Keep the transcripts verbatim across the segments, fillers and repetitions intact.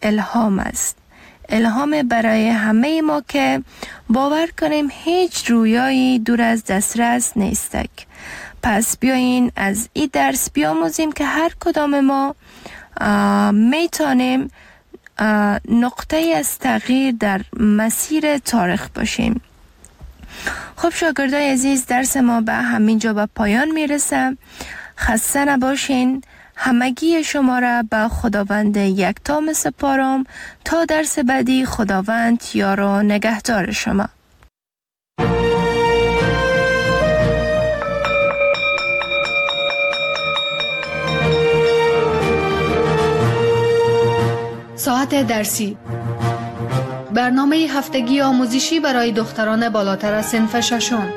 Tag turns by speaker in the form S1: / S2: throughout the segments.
S1: الهام است. الهام برای همه ما که باور کنیم هیچ رویایی دور از دسترس نیستک. پس بیایین از این درس بیاموزیم که هر کدام ما میتونیم نقطه از تغییر در مسیر تاریخ باشیم. خب شاگردای عزیز، درس ما به همین جا به پایان میرسه. خسته نباشین. همگی شما را به خداوند یکتا میسپارم تا درس بعدی. خداوند یار و نگهدار شما.
S2: ساعت درسی، برنامه هفتگی آموزشی برای دختران بالاتر از صنف ششم.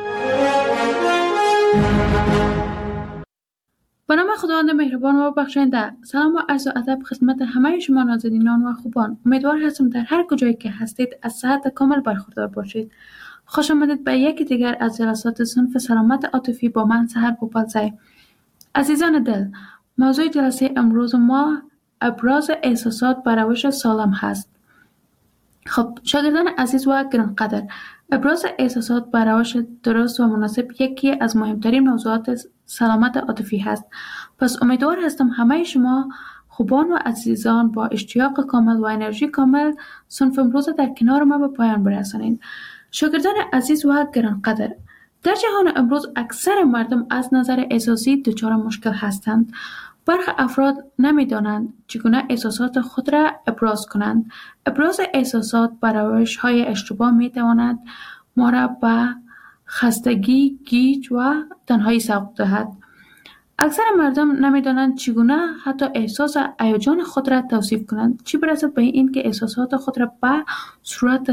S3: به نام خداوند مهربان و بخشنده. سلام و عرض و ادب خدمت همه شما نازنینان و خوبان. امیدوار هستم در هر کجایی که هستید از صحت کامل برخوردار باشید. خوش آمدید به یکی دیگر از جلسات صنف سلامت عاطفی با من سحر پوپلزی. عزیزان دل، موضوع جلسه امروز ما ابراز احساسات بر روش سالم هست. خب شاگردان عزیز و گرانقدر، ابراز احساسات بر روش درست و مناسب یکی از مهمترین موضوعات سلامت عاطفی هست. پس امیدوار هستم همه شما خوبان و عزیزان با اشتیاق کامل و انرژی کامل صنف امروز در کنار ما به پایان برسانید. شاگردان عزیز و گرانقدر، در جهان امروز اکثر مردم از نظر احساسی دچار مشکل هستند. برخی افراد نمی‌دانند چگونه احساسات خود را ابراز کنند. ابراز احساسات بر روش‌های اشتباه می‌تواند ما را به خستگی، گیج و تنهایی سوق دهد. اکثر مردم نمی‌دانند چگونه حتی احساس هیجان خود را توصیف کنند، چه برسد به این که احساسات خود را به صورت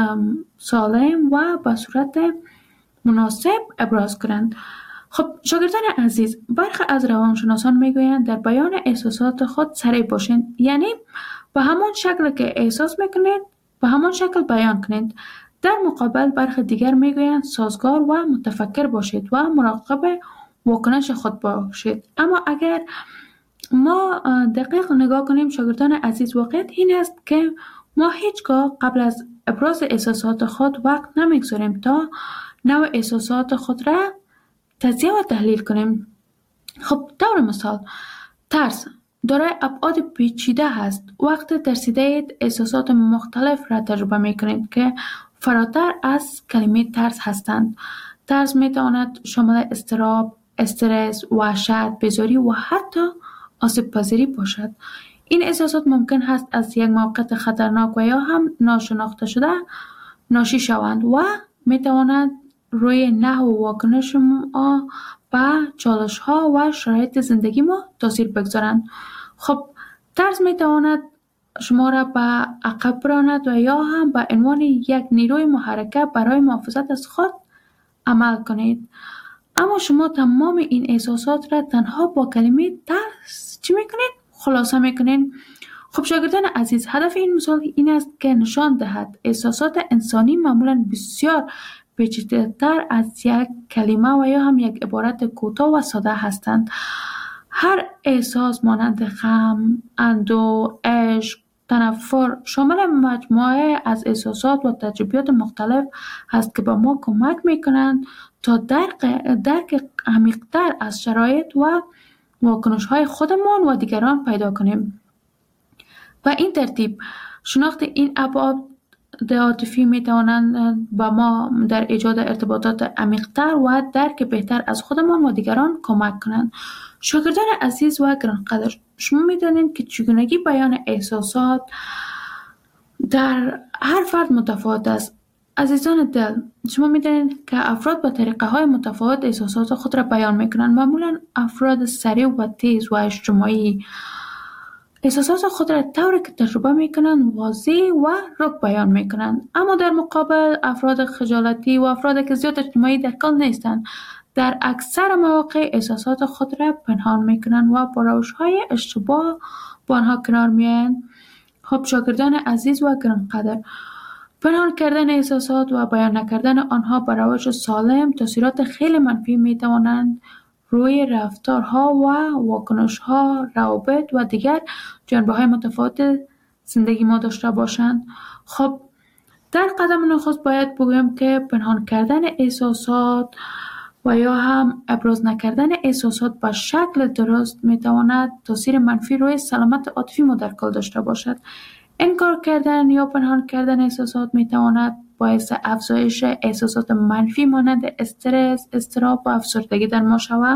S3: سالم و به صورت مناسب ابراز کنند. خب شاگردان عزیز، برخی از روانشناسان میگویند در بیان احساسات خود سریع باشید، یعنی به همان شکل که احساس میکنید به همان شکل بیان کنید. در مقابل برخی دیگر میگویند سازگار و متفکر باشید و مراقب واکنش خود باشید. اما اگر ما دقیق نگاه کنیم شاگردان عزیز، واقعیت این است که ما هیچگاه قبل از ابراز احساسات خود وقت نمیگذاریم تا نوع احساسات خود را تجزیه و تحلیل کنیم. خب طور مثال، ترس دارای ابعاد پیچیده هست. وقتی ترسیدید احساسات مختلف را تجربه میکنید که فراتر از کلمه ترس هستند. ترس میتواند شامل اضطراب، استرس، وحشت، بیزاری و حتی آسیب پذیری باشد. این احساسات ممکن است از یک موقعیت خطرناک و یا هم ناشناخته شده ناشی شوند و میتواند روی نحو و واکنش ما به چالش ها و شرایط زندگی ما تاثیر بگذارند. خب ترس میتواند شما را به عقب براند و یا هم به عنوان یک نیروی محرکه برای محافظت از خود عمل کنید. اما شما تمام این احساسات را تنها با کلمه ترس چی میکنید؟ خلاصه میکنید. خب شاگردان عزیز، هدف این مثال این است که نشان دهد احساسات انسانی معمولا بسیار پیچیده‌تر از یک کلمه و یا هم یک عبارت کوتاه و ساده هستند. هر احساس مانند غم، اندوه، عشق، تنفر شامل مجموعه از احساسات و تجربیات مختلف هست که به ما کمک میکنند تا درک درک عمیق‌تر از شرایط و واکنش‌های خودمان و دیگران پیدا کنیم. و این ترتیب شناخت این ابعاد عاطفی می توانند با ما در ایجاد ارتباطات عمیق‌تر و درک بهتر از خودمان و دیگران کمک کنند. شاگردان عزیز و گرانقدر، شما می دانید که چگونگی بیان احساسات در هر فرد متفاوت است. عزیزان دل، شما می دانید که افراد با طریقه های متفاوت احساسات خود را بیان می کنند. معمولا افراد سریع و تیز و اجتماعی احساسات خود را طوری که تجربه میکنند واضح و رک بیان میکنند. اما در مقابل افراد خجالتی و افراد که زیاد اجتماعی در کل نیستند در اکثر مواقع احساسات خود را پنهان میکنند و با روش‌های اشتباه با آنها کنار میآیند. خب شاگردان عزیز و گرانقدر، پنهان کردن احساسات و بیان نکردن آنها با روش سالم تاثیرات خیلی منفی میتوانند روی رفتارها و واکنش‌ها، روابط و دیگر جنبه‌های متفاوت زندگی ما داشته باشند. خب در قدم نخست باید بگویم که پنهان کردن احساسات و یا هم ابراز نکردن احساسات به شکل درست میتواند تاثیر منفی روی سلامت عاطفی ما در کل داشته باشد. انکار کردن یا پنهان کردن احساسات میتواند باعث افزایش احساسات منفی مانند استرس، اضطراب و افسردگی در ما شود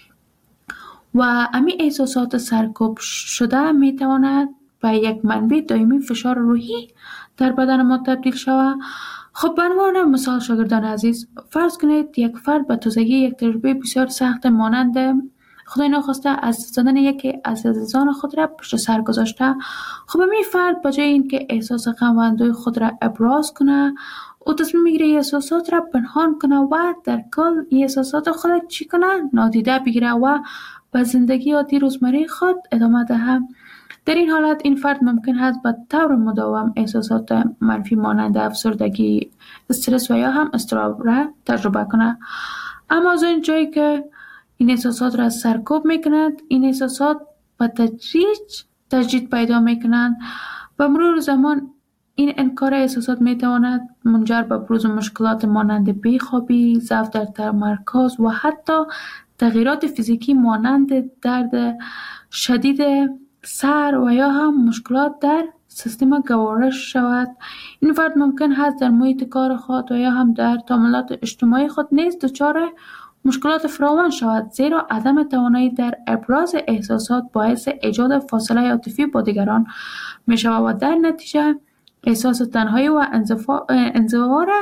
S3: و امی احساسات سرکوب شده میتواند به یک منبع دائمی فشار روحی در بدن ما تبدیل شود. خب به عنوان مثال شاگردان عزیز، فرض کنید یک فرد به تازگی یک تجربه بسیار سخت مانند خدای نخواسته از دست دادن یکی از عزیزان خود را پشت سر گذاشته. خب این فرد به جای اینکه احساس غم و اندوه خود را ابراز کنه، او تصمیم میگیره احساسات را پنهان کنه و در کل احساسات خود را چی کنه؟ نادیده بگیره و به زندگی عادی روزمره خود ادامه دهد. در این حالت این فرد ممکن است به طور مداوم احساسات منفی مانند افسردگی، استرس و یا هم اضطراب را تجربه کنه. اما از این جایی که این احساسات را سرکوب میکنند، این احساسات به تدریج تجدید پیدا میکنند. به مرور زمان این انکار احساسات میتواند منجر به بروز مشکلات مانند بیخوابی، ضعف در تمرکز و حتی تغییرات فیزیکی مانند درد شدید سر و یا هم مشکلات در سیستم گوارش شود. این فرد ممکن است در محیط کار خود و یا هم در تعاملات اجتماعی خود نیز دچار مشکلات فراوان شود، زیرا عدم توانایی در ابراز احساسات باعث ایجاد فاصله عاطفی با دیگران می شود و در نتیجه احساس تنهایی و انزوا را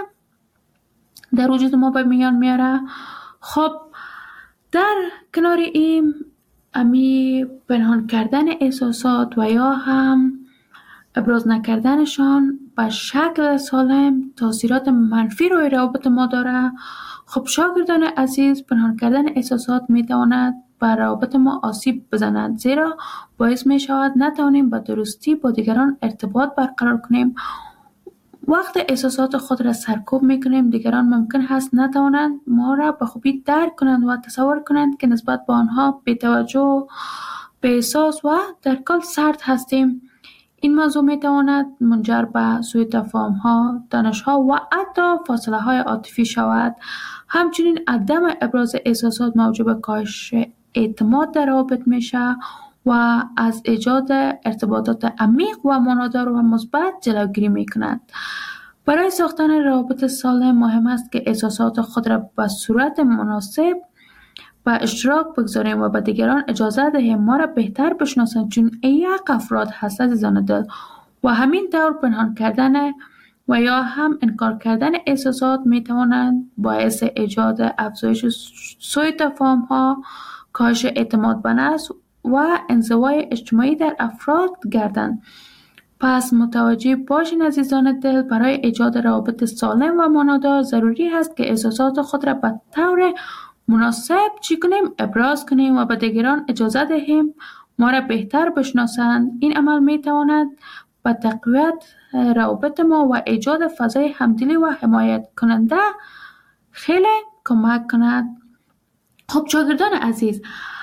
S3: در وجود ما به میان میاره. خب در کنار این امی پنهان کردن احساسات و یا هم ابراز نکردنشان به شکل سالم تاثیرات منفی روی روابط ما داره. خب شاگردان عزیز، پنهان کردن احساسات میتواند بر روابط ما آسیب بزند، زیرا باعث می شود نتوانیم به درستی با دیگران ارتباط برقرار کنیم. وقت احساسات خود را سرکوب میکنیم، دیگران ممکن هست نتوانند ما را به خوبی درک کنند و تصور کنند که نسبت به آنها بی‌توجه، بی‌احساس و در کل سرد هستیم. این موضوع میتواند منجر به سوء تفاهم‌ها، تنش‌ها و حتی فاصله‌های عاطفی شود. همچنین عدم ابراز احساسات موجب کاهش اعتماد در روابط میشه و از ایجاد ارتباطات عمیق و معنادار و مثبت جلوگیری میکند. برای ساختن روابط سالم مهم است که احساسات خود را به صورت مناسب به اشتراک بگذاریم و به دیگران اجازه دهیم ما را بهتر بشناسند، چون یک افراد هست عزیزان دل و همین طور پنهان کردن و یا هم انکار کردن احساسات میتوانند باعث ایجاد افزایش سوء تفاهم‌ها، کاهش اعتماد به نفس و انزوای اجتماعی در افراد گردند. پس متوجه باشین عزیزان دل، برای ایجاد روابط سالم و معنادار ضروری است که احساسات خود را به طور مناسب چی کنیم؟ ابراز کنیم و به دیگران اجازه دهیم ما را بهتر بشناسند. این عمل میتواند به تقویت روابط ما و ایجاد فضای همدلی و حمایت کننده خیلی کمک کند. خب شاگردان عزیز،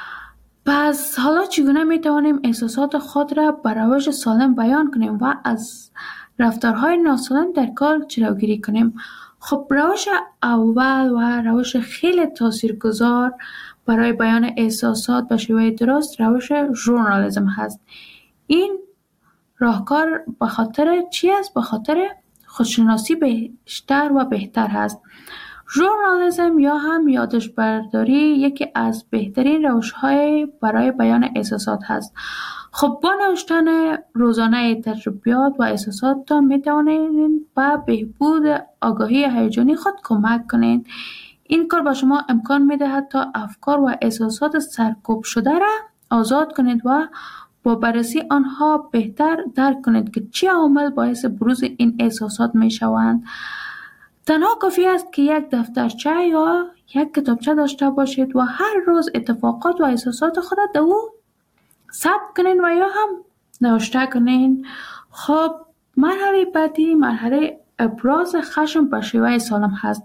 S3: پس حالا چگونه میتوانیم احساسات خود را به روش سالم بیان کنیم و از رفتارهای ناسالم در کار جلوگیری کنیم؟ خب روش اول و روش خیلی تاثیرگذار برای بیان احساسات به شیوه درست روش ژورنالیسم هست. این راهکار به خاطر چی است؟ به خاطر خودشناسی بیشتر و بهتر هست. ژورنالیسم یا هم یادداشت برداری یکی از بهترین روش‌های برای بیان احساسات هست. خب با نوشتن روزانه تجربیات و احساسات می توانید به بهبود آگاهی هیجانی خود کمک کنید. این کار به شما امکان می دهد تا افکار و احساسات سرکوب شده را آزاد کنید و با بررسی آنها بهتر درک کنید که چه عوامل باعث بروز این احساسات می شوند. تنها کافی است که یک دفترچه یا یک کتابچه داشته باشید و هر روز اتفاقات و احساسات خود را در او ثبت کنین و یا هم نوشته کنین. خب مرحله بعدی مرحله ابراز خشم به شیوه سالم هست.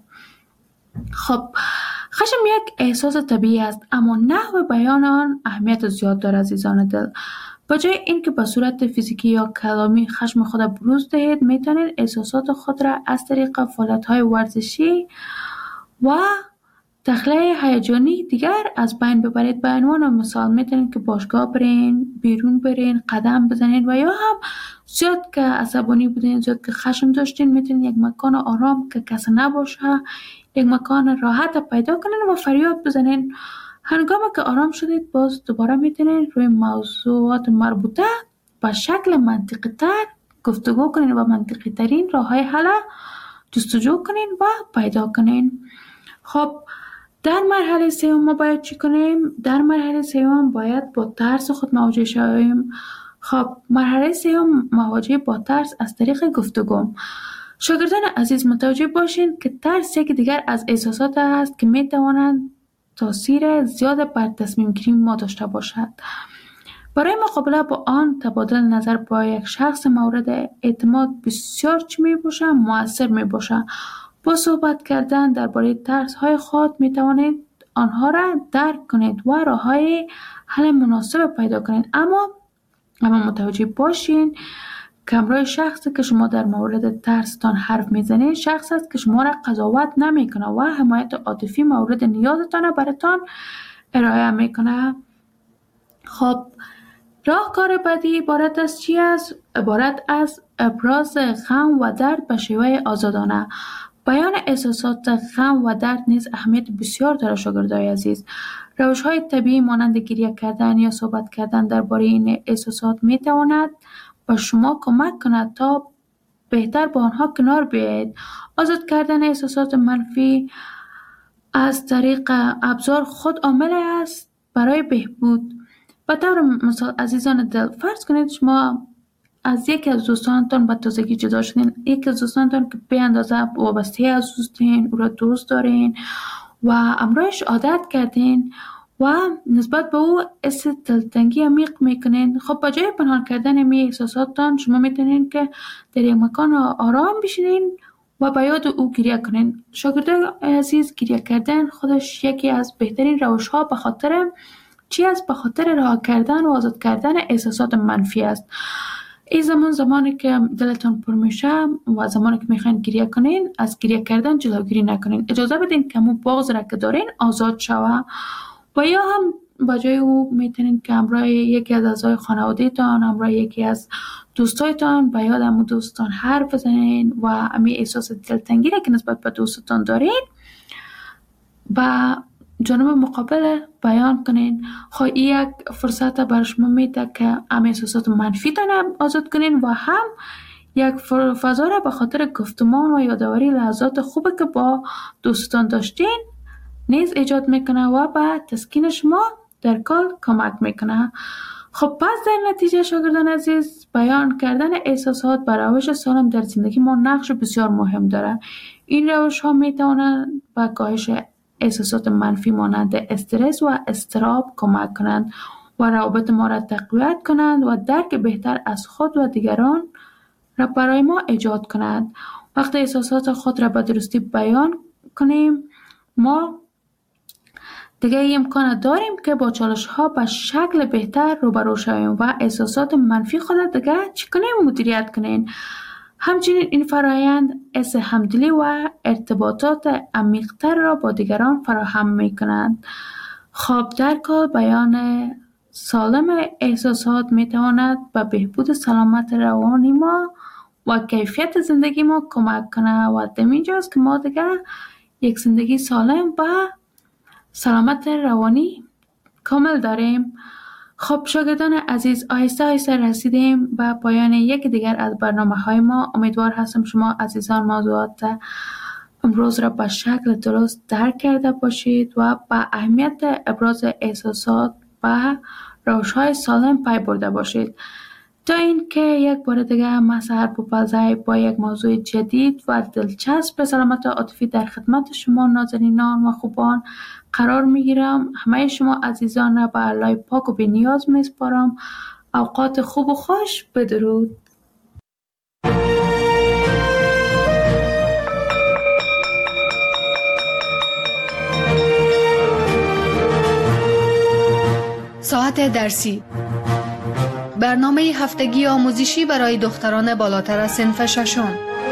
S3: خب خشم یک احساس طبیعی است، اما نحو بیان آن اهمیت زیاد دارد عزیزان دل. با جای اینکه به صورت فیزیکی یا کلامی خشم خود را بروز دهید، میتونید احساسات خود را از طریق فعالیت‌های ورزشی و تخلیه هیجانی دیگر از بین ببرید. به عنوان مثال میتونید که باشگاه برین، بیرون برین، قدم بزنید و یا هم زیاد که عصبانی بودین، زیاد که خشم داشتین، میتونید یک مکان آرام که کسی نباشه، یک مکان راحت پیدا کنین و فریاد بزنین. هنگامی که آرام شدید باز دوباره میتونید روی موضوعات مربوطه به شکل منطقی تر گفتگو کنین و منطقی ترین راه های حل جستجو کنین و پیدا کنین. خب در مرحله سوم ما باید چی کنیم؟ در مرحله سوم باید با ترس خود مواجه شویم. خب مرحله سوم مواجهه با ترس از طریق گفتگو. شاگردان عزیز متوجه باشین که ترس یکی دیگر از احساسات است که میتوانند تاثیر زیاد بر تصمیم گیری ما داشته باشد. برای مقابله با آن تبادل نظر با یک شخص مورد اعتماد بسیار چی می باشه؟ مؤثر می باشه. با صحبت کردن درباره ترس های خود می توانید آنها را درک کنید و راه های حل مناسب پیدا کنید. اما اما متوجه باشین که همراه شخصی که شما در مورد ترستان حرف میزنید شخص است که شما را قضاوت نمیکنه و حمایت عاطفی مورد نیازتان را براتان ارائه میکنه. خب راهکار بعدی عبارت از چی است؟ عبارت از ابراز غم و درد به شیوه آزادانه. بیان احساسات غم و درد نیز اهمیت بسیار داره شاگردای عزیز. روش‌های طبیعی مانند گریه کردن یا صحبت کردن درباره این احساسات میتواند به شما کمک کند تا بهتر با آنها کنار بیایید. آزاد کردن احساسات منفی از طریق ابزار خود عامل است برای بهبود. به طور مثال عزیزان دل، فرض کنید شما از یکی از دوستانتان به تازگی جدا شدین، یکی از دوستانتان که به اندازه وابسته از دوستین، او را دوست دارین و امرایش عادت کردین و نسبت به او حس دلتنگی عمیق میکنین. خب با جای پنهان کردن می احساساتتان شما میتونین که در یک مکان آرام بشینین و با یاد او گریه کنین. شاگردان عزیز، گریه کردن خودش یکی از بهترین روش ها به خاطر چی است؟ به خاطر رها کردن و آزاد کردن احساسات منفی است. این زمان زمانی که دلتان پر میشه و زمانی که میخواین گریه کنین، از گریه کردن جلوگیری نکنین. اجازه بدین که همون بغض را که دارین آزاد شوه و یا هم با جای او میتونین که همراه یکی از اعضای خانواده تان، همراه یکی از دوستایتان به یاد همون دوستان حرف بزنین و همین احساس دلتنگی را که نسبت به دوستتان دارین با جانب مقابل بیان کنین. خواهی یک فرصت بر شما میده که هم احساسات منفی تان آزاد کنین و هم یک فضا را به خاطر گفتمان و یادآوری لحظات خوبه که با دوستان داشتین نیز ایجاد میکنه و به تسکین شما در کار کمک میکنه. خب پس در نتیجه شاگردان عزیز، بیان کردن احساسات بر روش سالم در زندگی ما نقش بسیار مهم داره. این روش ها میتونن به کاهش احساسات منفی مانند استرس و اضطراب کمک کنند و روابط ما را تقویت کنند و درک بهتر از خود و دیگران را برای ما ایجاد کنند. وقتی احساسات خود را به درستی بیان کنیم، ما دیگه امکان داریم که با چالش ها به شکل بهتر روبرو شویم و احساسات منفی خود دیگه چی کنیم؟ مدیریت کنیم. همچنین این فرایند حس همدلی و ارتباطات عمیق‌تر را با دیگران فراهم می‌کنند. خب در کل بیان سالم احساسات می‌تواند به بهبود سلامت روانی ما و کیفیت زندگی ما کمک کنه و در اینجاست که ما دیگه یک زندگی سالم و سلامت روانی کامل داریم. خب شاگردان عزیز، آهسته آهسته رسیدیم به پایان یکی دیگر از برنامه های ما. امیدوار هستم شما عزیزان موضوعات امروز را به شکل درست درک کرده باشید و به اهمیت ابراز احساسات و روش های سالم پی برده باشید. تا اینکه یک بار دیگه من سحر بوپزی با یک موضوع جدید و دلچسب به سلامت عاطفی در خدمت شما نازنینان و خوبان قرار میگیرم. همه شما عزیزان را به الله پاک و بی نیاز میسپارم. اوقات خوب و خوش. بدرود.
S2: ساعت درسی برنامه هفتگی آموزشی برای دختران بالاتر از صنف ششم.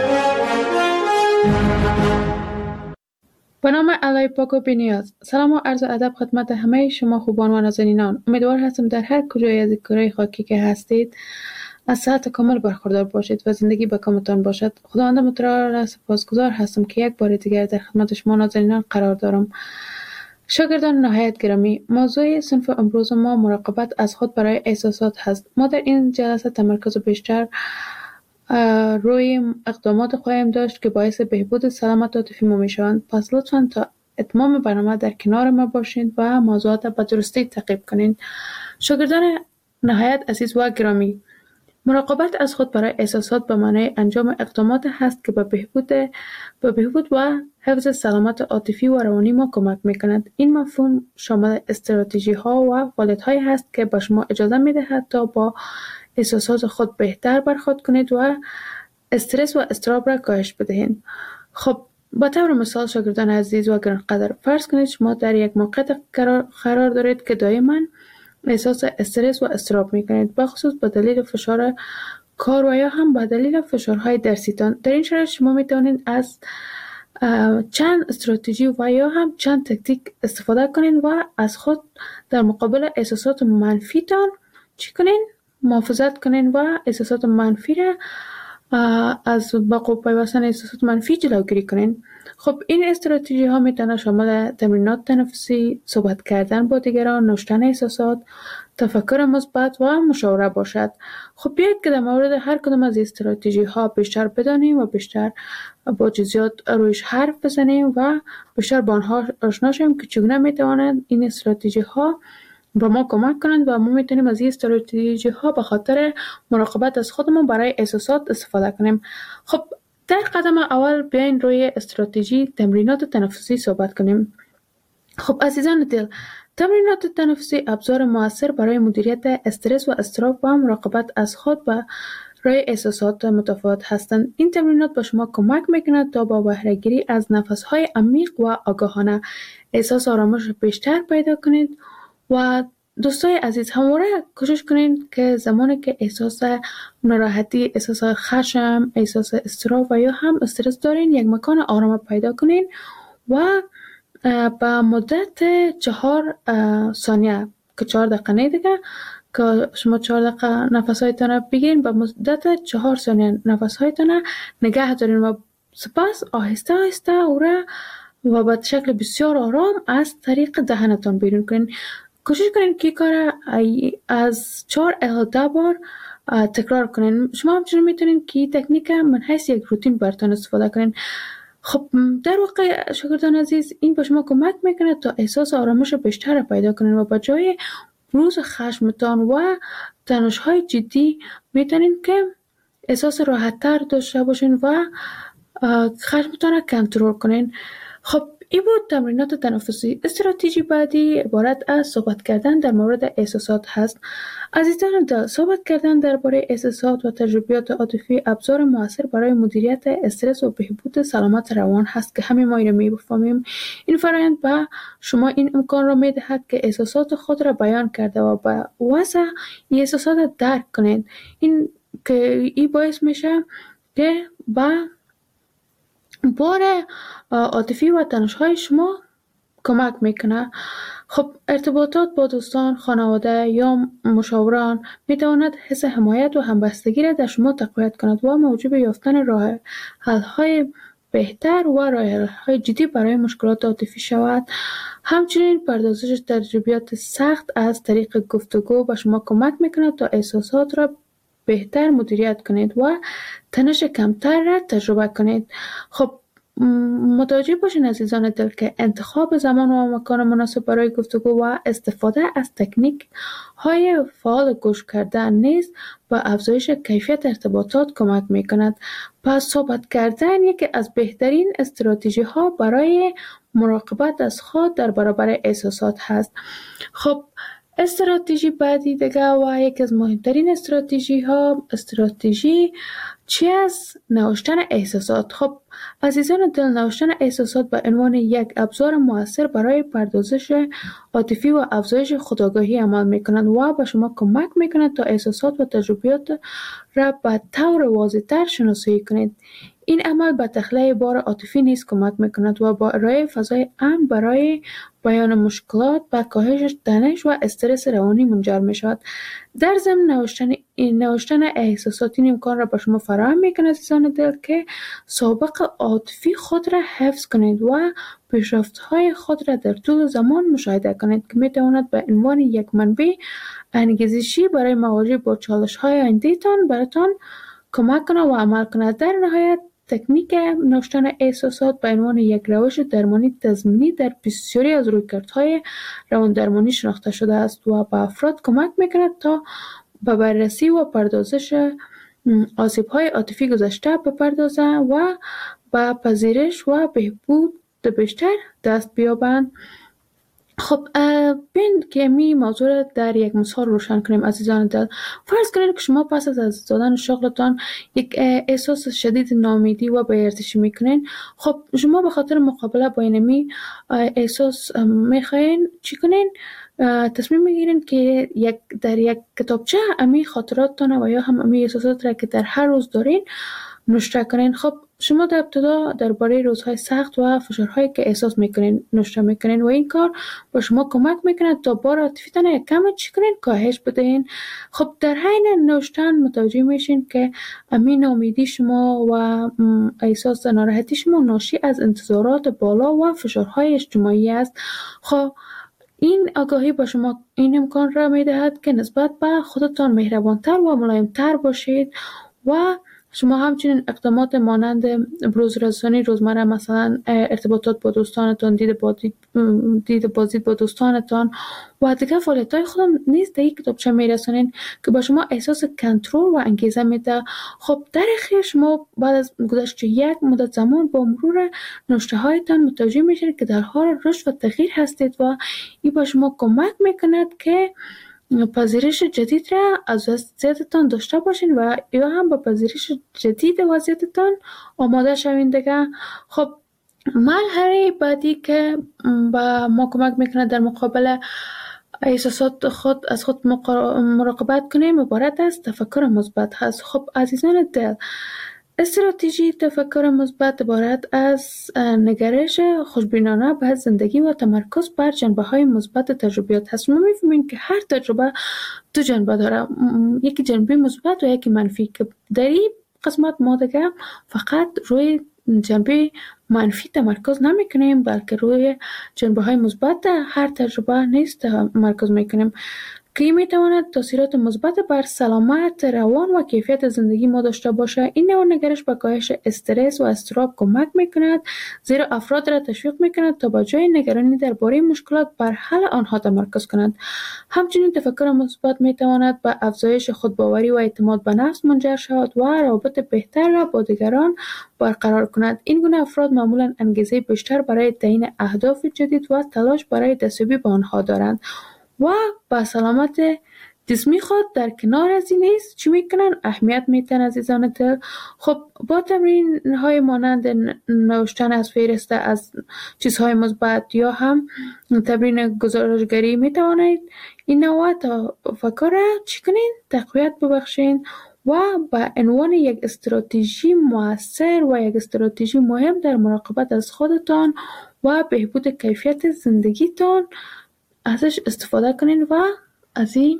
S3: به نام الهی پاک و بی‌نیاز. سلام و عرض ادب خدمت همه شما خوبان و نازنینان. امیدوار هستم در هر کجای از کره خاکی که هستید از صحت کامل برخوردار باشید و زندگی به کامتان باشد. خداوند متعال را سپاسگزار هستم که یک بار دیگر در خدمت شما نازنینان قرار دارم. شاگردان نهایت گرامی، موضوع صنف امروز ما مراقبت از خود برای احساسات هست. ما در این جلسه تمرکز بیشتر روی اقدامات خواهیم داشت که باعث بهبود سلامت عاطفی ما میشوند. پس لطفاً تا اتمام برنامه در کنار ما باشید و موضوعات به درستی تعقیب کنید. شاگردان نهایت عزیز و گرامی، مراقبت از خود برای احساسات به معنای انجام اقدامات هست که به بهبود به بهبود و حفظ سلامت عاطفی و روانی ما کمک می‌کند. این مفهوم شامل استراتژی‌ها و فعالیت‌هایی هست که به شما اجازه می‌دهد تا با احساسات خود بهتر برخورد کنید و استرس و اضطراب را کاهش بدهید. خب با طور مثال شاگردان عزیز و گرانقدر، فرض کنید شما در یک موقعیت قرار دارید که دائما احساس استرس و اضطراب می‌کنید، به خصوص به دلیل فشار کار و یا هم به دلیل فشارهای درسیتان. در این شرایط شما می‌توانید از چند استراتژی و یا هم چند تکتیک استفاده کنید و از خود در مقابل احساسات منفیتان چی کنید؟ محافظت کنین و احساسات منفی را از با پیوستن احساسات منفی جلوگیری کنین. خب این استراتژی ها میتونه شامل تمرینات تنفسی، صحبت کردن با دیگران، نوشتن احساسات، تفکر مثبت و مشاوره باشد. خب بیایید که در مورد هر کدام از استراتژی ها بیشتر بدانیم و بیشتر با جزئیات رویش حرف بزنیم و بیشتر با آنها آشنا شویم که چگونه میتوانند این استراتژی ها با ما کمک کنند و ما میتونیم از این استراتژی ها به خاطر مراقبت از خودمون برای احساسات استفاده کنیم. خب در قدم اول بیاین روی استراتژی تمرینات تنفسی صحبت کنیم. خب عزیزان دل، تمرینات تنفسی ابزار موثر برای مدیریت استرس و اضطراب و مراقبت از خود و روی احساسات متفاوت هستند. این تمرینات به شما کمک میکند تا با بهره گیری از نفس‌های عمیق و آگاهانه احساس آرامش بیشتر پیدا کنید. و دوستای عزیز، همواره کوشش کنید که زمانی که احساس ناراحتی، احساس خشم، احساس اضطراب و یا هم استرس دارین، یک مکان آرام پیدا کنین و با مدت چهار ثانیه که چهار دقیقه نه دیگه که شما چهار دقیقه نفس‌هایتان را بگیرین، با مدت چهار ثانیه نفس‌هایتان را نگه دارین و سپس آهسته آهسته او را و به شکل بسیار آرام از طریق دهنتان بیرون کنین. کوشش کنین که کار از چهار الی ده بار تکرار کنین. شما همچنین میتونین که تکنیک من حیث یک روتین براتون استفاده کنین. خب در واقع شاگردان عزیز، این به شما کمک میکنه تا احساس آرامش بیشتر پیدا کنین و با جای بروز خشمتان و تنش‌های جدی میتونین که احساس راحت تر داشته باشین و خشمتان را کنترل کنین. خب این بود تمرینات تنفسی. استراتژی بعدی عبارت از صحبت کردن در مورد احساسات هست. عزیزان دل، صحبت کردن درباره احساسات و تجربیات عاطفی ابزار موثر برای مدیریت استرس و بهبود سلامت روان هست که همه ما اینو می‌فهمیم. این فرآیند به شما این امکان را می‌دهد که احساسات خود را بیان کرده و با وضع این احساسات درک کنید. این که این باعث میشه که با بار عاطفی و تنش‌های شما کمک میکنه. خب ارتباطات با دوستان، خانواده یا مشاوران میتواند حس حمایت و همبستگی را در شما تقویت کند و موجب یافتن راه حل‌های بهتر و راه حل‌های جدی برای مشکلات عاطفی شود. همچنین پردازش تجربیات سخت از طریق گفتگو به شما کمک میکند تا احساسات را بهتر مدیریت کنید و تنش کمتر را تجربه کنید. خب متوجه باشین عزیزان دل که انتخاب زمان و مکان مناسب برای گفتگو و استفاده از تکنیک های فعال گوش کردن نیز با افزایش کیفیت ارتباطات کمک می کند. پس صحبت کردن یکی از بهترین استراتژی ها برای مراقبت از خود در برابر احساسات هست. خب استراتژی بعدی دیگه و یکی از مهمترین استراتژی ها استراتژی چی از نوشتن احساسات. خب عزیزان دل، نوشتن احساسات به عنوان یک ابزار مؤثر برای پردازش عاطفی و افزایش خودآگاهی عمل میکنند و به شما کمک میکند تا احساسات و تجربیات را به طور واضح‌تر شناسایی کنید. این عمل به تخلیه بار عاطفی نیز کمک میکند و با ارائه فضای امن برای بیان مشکلات به کاهش تنش و استرس روانی منجر می شود. در ضمن نوشتن نوشتن احساسات این امکان را به شما فراهم میکند عزیزان دل که سابق عاطفی خود را حفظ کنید و پیشرفت‌های خود را در طول زمان مشاهده کنید که میتواند به عنوان یک منبع انگیزشی برای مواجهه با چالش‌های آینده‌تان براتان کمک کنه و عمل کنه. در نهایت تکنیک نوشتن احساسات به عنوان یک روش درمانی تضمینی در بسیاری از رویکردهای رواندرمانی شناخته شده است و به افراد کمک میکند تا به بررسی و پردازش آسیب‌های عاطفی گذشته بپردازند و به پذیرش و بهبود بیشتر دست بیابند. خب بین که می موضوع را در یک مثال روشن کنیم عزیزان دل. فرض کنید که شما پس از از دادن شغلتان یک احساس شدید ناامیدی و بی‌ارزشی میکنین. خب شما به خاطر مقابله با اینمی احساس میخواین چی کنین؟ تصمیم میگیرین که یک در یک کتابچه امی خاطراتتان و یا هم امی احساسات را که در هر روز دارین نوشته کنین. خب شما در ابتدا درباره روزهای سخت و فشارهایی که احساس میکنین نوشته میکنین و این کار با شما کمک میکنه تا بار عاطفیتان یک کم چی کنین کاهش بدین. خب در حین نوشتن متوجه میشین که امین امیدی شما و احساس ناراحتی شما ناشی از انتظارات بالا و فشارهای اجتماعی است. خب این آگاهی با شما این امکان را میدهد که نسبت به خودتان مهربانتر و ملایمتر باشید و شما همچنین اقدامات مانند بروزرسانی روزمره، مثلا ارتباطات با دوستانتان، دید بازدید دید بازدید با دوستانتان و دیگر فعالیت‌های خودم نیز در یک کتابچه میرسانین که با شما احساس کنترل و انگیزه میده. خب در اخیر شما بعد از گذشت یک مدت زمان با مرور نوشته هایتان متوجه میشید که در حال رشد و تغییر هستید و این با شما کمک میکند که پذیرش جدید را از وضعیتتان داشته باشین و یا هم با پذیرش جدید وضعیتتان آماده شوین دیگه. خب مرحله بعدی که با ما کمک میکنه در مقابل احساسات خود از خود مراقبت کنیم عبارت از تفکر مثبت هست. خب عزیزان دل، استراتژی تفکر مثبت عبارت از نگرش خوشبینانه به زندگی و تمرکز بر جنبه‌های مثبت تجربیات هست. ما می‌فهمیم که هر تجربه دو جنبه داره، یکی جنبه مثبت و یکی منفی، که در این قسمت ما دیگه فقط روی جنبه منفی تمرکز نمی‌کنیم بلکه روی جنبه‌های مثبت هر تجربه نیز تمرکز می‌کنیم که میتواند تاثیرات مثبت بر سلامت روان و کیفیت زندگی ما داشته باشه. این نوع نگرش به کاهش استرس و اضطراب کمک میکند، زیرا افراد را تشویق میکند تا با جای نگرانی درباره مشکلات بر حل آنها تمرکز کنند. همچنین تفکر مثبت میتواند به افزایش خودباوری و اعتماد به نفس منجر شود و روابط بهتر را با دیگران برقرار کند. این گونه افراد معمولا انگیزه بیشتر برای تعیین اهداف جدید و تلاش برای دستیابی به آنها دارند و با سلامت جسمی خود در کنار از این نیز چی میکنن؟ اهمیت میتن عزیزان دل. خب با تمرین های مانند نوشتن از فهرست از چیزهای مثبت یا هم تمرین گزارشگری میتوانید این نوع تفکر را چی کنین؟ تقویت ببخشین و به عنوان یک استراتژی مؤثر و یک استراتژی مهم در مراقبت از خودتان و بهبود کیفیت زندگیتان ازش استفاده کنین و از این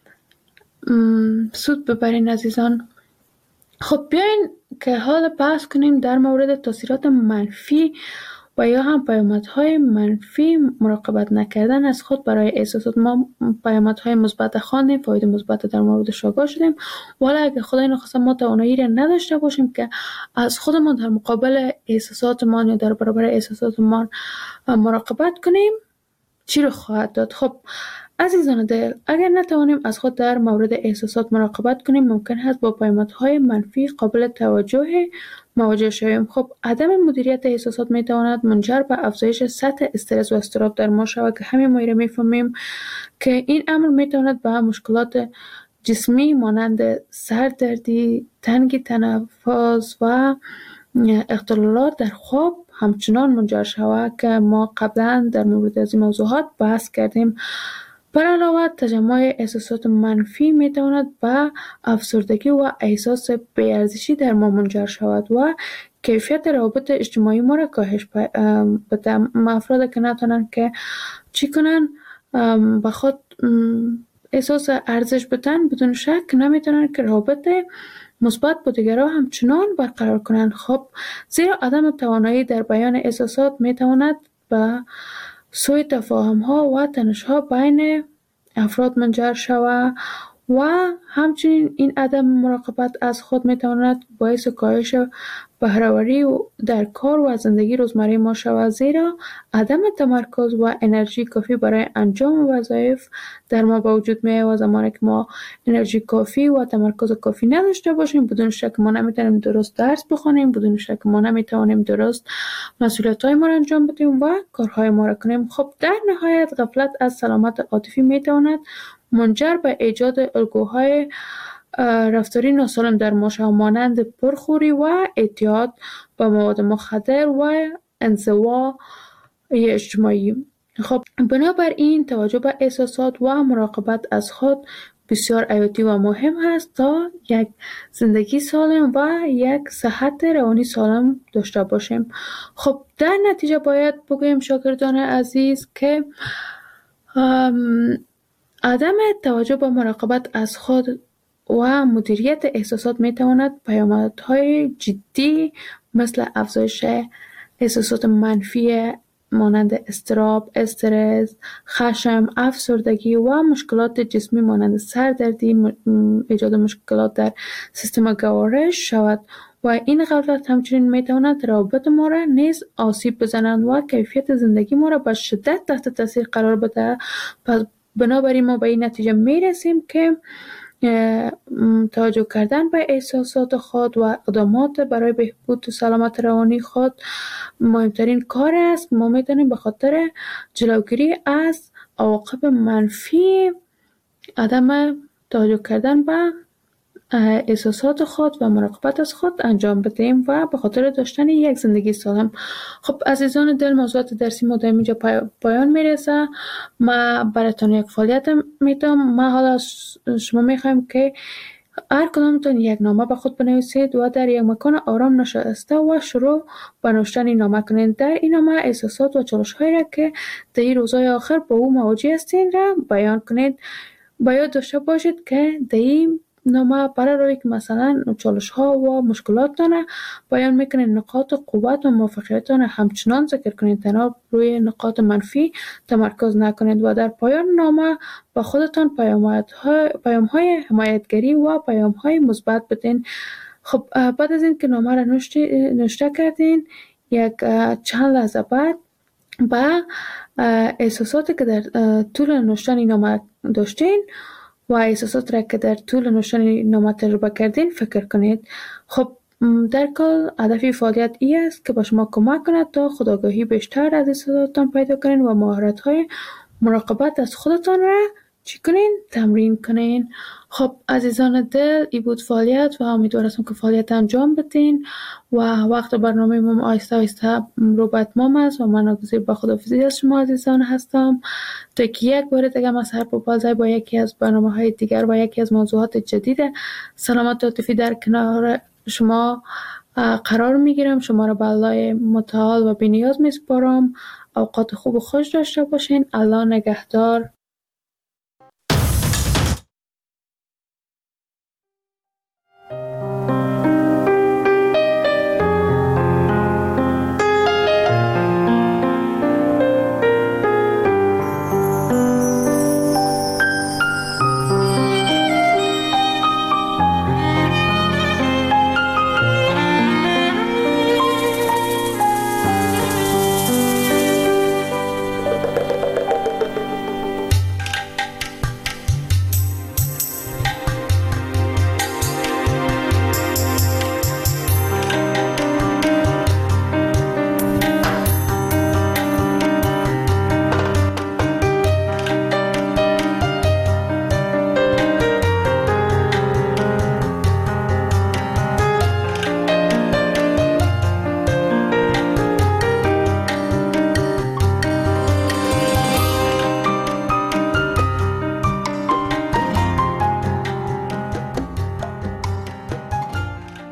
S3: سود ببرین عزیزان. خب بیاین که حال بحث کنیم در مورد تاثیرات منفی و یا هم پیامدهای منفی مراقبت نکردن از خود برای احساسات. ما پیامدهای مثبت خواندیم، فواید مثبت در موردش آگاه شدیم، ولی اگه خدای نخواسته ما توانایی را نداشته باشیم که از خودمان در مقابل احساساتمان یا در برابر احساساتمان مراقبت کنیم، چی رو خواهد داد؟ خب عزیزان دل، اگر نتوانیم از خود در مورد احساسات مراقبت کنیم، ممکن است با پیامدهای منفی قابل توجه مواجه شویم. خب عدم مدیریت احساسات می تواند منجر به افزایش سطح استرس و اضطراب در ما شود که همه ما را میفهمیم که این امر می تواند به مشکلات جسمی مانند سردردی، تنگی تنفس و اختلالات در خواب همچنان منجر شود که ما قبلا در مورد از این موضوعات بحث کردیم. بر علاوه تجمع احساسات منفی می تواند به افسردگی و احساس بی‌ارزشی در ما منجر شود و کیفیت روابط اجتماعی ما را کاهش بده. افراد که نتونن که چی کنن به خود احساس ارزش بدن، بدون شک نمیتونن که روابط مثبت با دیگران همچنان برقرار کنند. خب زیرا عدم توانایی در بیان احساسات میتواند به سوء تفاهم ها و تنش ها بین افراد منجر شود و همچنین این عدم مراقبت از خود میتواند باعث کاهش بهره‌وری در کار و زندگی روزمره ما شود، زیرا عدم تمرکز و انرژی کافی برای انجام وظایف در ما به وجود میاد و زمانی که ما انرژی کافی و تمرکز کافی نداشته باشیم، بدون شک ما نمیتونیم درست درس بخونیم، بدون شک ما نمیتونیم درست مسئولیت‌های ما را انجام بدیم و کارهای ما را کنیم. خب در نهایت غفلت از سلامت عاطفی میتواند منجر به ایجاد الگوهای رفتاری ناسالم در ما شود، مانند پرخوری و اعتیاد به مواد مخدر و انزوا اجتماعی. خب بنابراین توجه به احساسات و مراقبت از خود بسیار حیاتی و مهم است تا یک زندگی سالم و یک صحت روانی سالم داشته باشیم. خب در نتیجه باید بگویم شاگردان عزیز که عدم توجه به مراقبت از خود و مدیریت احساسات می تواند پیامدهای جدی مثل افزایش احساسات منفی مانند اضطراب، استرس، خشم، افسردگی و مشکلات جسمی مانند سردردی، ایجاد مشکلات در سیستم گوارش شود و این غفلت همچنین می تواند روابط ما را نیز آسیب بزنند و کیفیت زندگی ما را به شدت تحت تاثیر قرار بده. پس بنابراین ما به این نتیجه می رسیم که توجه کردن به احساسات خود و اقدامات برای بهبود سلامت روانی خود مهمترین کار است. ما میتونیم به خاطر جلوگیری از عواقب منفی عدم توجه کردن به احساسات خود و مراقبت از خود انجام بدیم و به خاطر داشتن یک زندگی سالم. خب عزیزان دل، موضوعات درسی ما در اینجا پایان میرسه. ما براتون یک فعالیت میدم. ما حالا شما میخوایم که هر کدامتون یک نامه به خود بنویسید و در یک مکان آرام نشسته و شروع به نوشتن این نامه کنید. در این نامه احساسات و چالش‌هایی را که در این روزهای آخر با او مواجه هستین را بیان کنید. باید داشته باشید که در این نامه برای روی که مثلا چالش ها و مشکلاتتان بیان میکنید، نقاط قوت و موفقیتتان همچنان ذکر کنید، تنها روی نقاط منفی تمرکز نکنید و در پایان نامه با خودتان پیام های حمایتگری و پیام های مثبت بدین. خب بعد از این که نامه را نوشته کردین، یک چند لحظه بعد با احساساتی که در طول نوشتن نامه داشتین و احساسات را که در طول نوشتن نامه تجربه کردین فکر کنید. خب در کل هدف فعالیت ای است که با شما کمک کند تا خودآگاهی بیشتر از احساساتتان پیدا کنین و مهارت های مراقبت از خودتان را چی کنین؟ تمرین کنین. خب عزیزان دل، ای بود فعالیت و امیدوارم که فعالیت انجام بدین و وقت برنامه ما آیسته آیسته رو به اتمام است و من ناگزیر با خداحافظی از شما عزیزان هستم تا که یک بار دیگه ما سر بپازای با یکی از برنامه های دیگر و یکی از موضوعات جدید سلامت عاطفی در کنار شما قرار میگیرم. شما را به الله متعال و بی‌نیاز میسپارم. اوقات خوب و خوش داشته باشین. الله نگهدار.